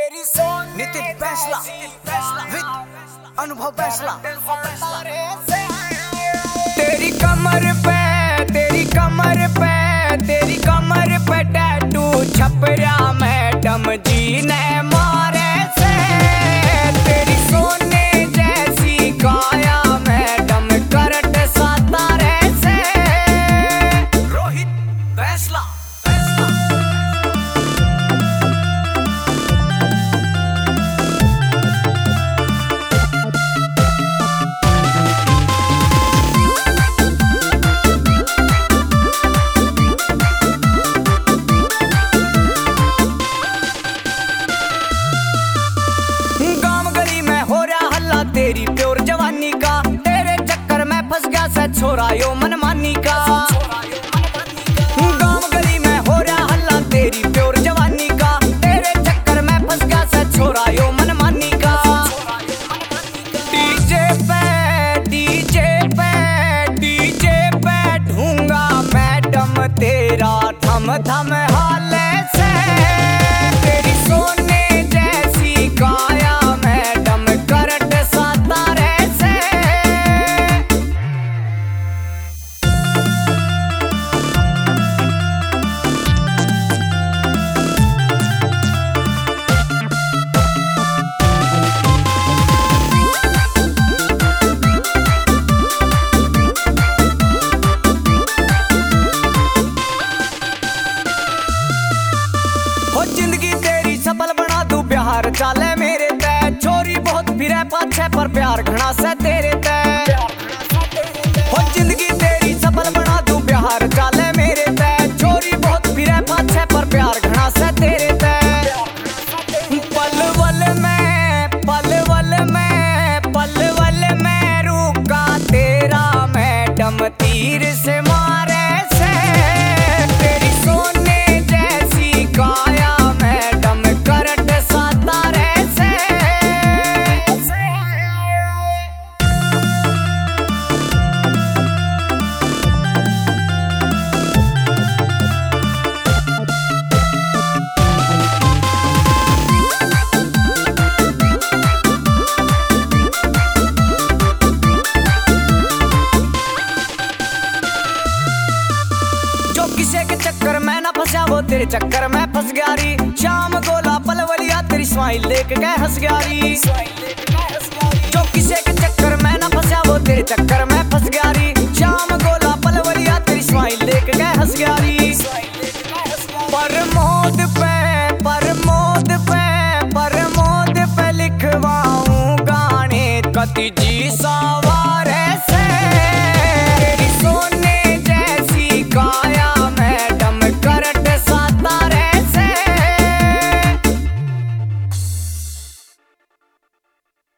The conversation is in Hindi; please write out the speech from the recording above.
नितिन फैसला विद अनुभव फैसला। तेरी कमर पे टैटू छपरा मैडम जी ने मारे से। तेरी सोने जैसी काया मैडम करट सातारे से। रोहित फैसला। तेरी प्योर जवानी का तेरे चक्कर में फंस गया से छोरा यो मनमानी का। गांव गली में हो रहा हल्ला तेरी प्योर जवानी का। तेरे चक्कर में फंस गया से छोरा यो मनमानी का। डीजे पे ढूंगा मैडम तेरा थम थम हाले से। तेरी सोने जैसी काया मैडम करट सातारे से। हो जिंदगी तेरी सफल बना दूं प्यार चाले मेरे तय। छोरी बहुत फिरे पाछे पर प्यार घना से तेरे तय। हो जिंदगी तेरी सफल बना दूं प्यार चाले मेरे तय। छोरी बहुत फिरे पाछे पर प्यार घना से तेरे तय। पलवल में रुका तेरा मैडम तीर से मारे से। तेरी सोने जैसी काया मैडम करट सातारे से। जो किसी के चक्कर में ना फंसा वो तेरे चक्कर में फंस गया री। शाम गोला पलवलिया तेरी स्माइल देख के हंस गया री। जो किसी के चक्कर में ना फंसा वो तेरे चक्कर में फंस गया री। शाम गोला पलवलिया तेरी स्माइल देख के हंस गया री। प्रमोद पे लिखवाऊं गाने कति जी सा